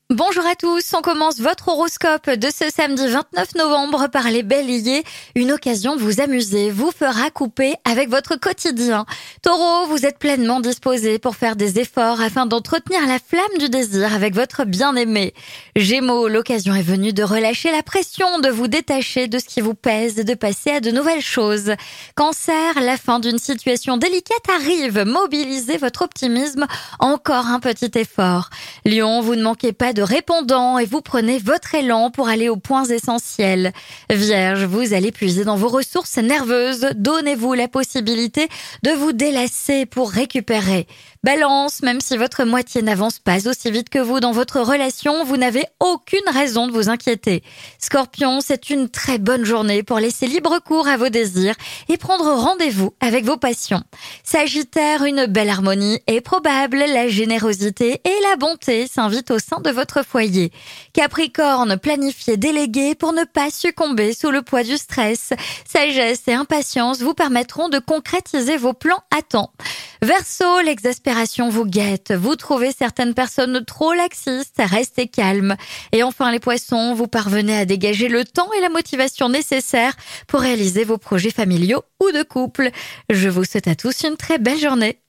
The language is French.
Bonjour à tous, on commence votre horoscope de ce samedi 29 novembre par les béliers. Une occasion de vous amuser vous fera couper avec votre quotidien. Taureau, vous êtes pleinement disposé pour faire des efforts afin d'entretenir la flamme du désir avec votre bien-aimé. Gémeaux, l'occasion est venue de relâcher la pression, de vous détacher de ce qui vous pèse et de passer à de nouvelles choses. Cancer, la fin d'une situation délicate arrive, mobilisez votre optimisme, encore un petit effort. Lion, vous ne manquez pas de répondants et vous prenez votre élan pour aller aux points essentiels. Vierge, vous allez puiser dans vos ressources nerveuses. Donnez-vous la possibilité de vous délasser pour récupérer. Balance, même si votre moitié n'avance pas aussi vite que vous dans votre relation, vous n'avez aucune raison de vous inquiéter. Scorpion, c'est une très bonne journée pour laisser libre cours à vos désirs et prendre rendez-vous avec vos passions. Sagittaire, une belle harmonie est probable, la générosité et la bonté s'invitent au sein de votre foyer. Capricorne, planifiez, déléguez pour ne pas succomber sous le poids du stress. Sagesse et impatience vous permettront de concrétiser vos plans à temps. Verseau, l'exaspération vous guette. Vous trouvez certaines personnes trop laxistes, restez calme. Et enfin les poissons, vous parvenez à dégager le temps et la motivation nécessaires pour réaliser vos projets familiaux ou de couple. Je vous souhaite à tous une très belle journée.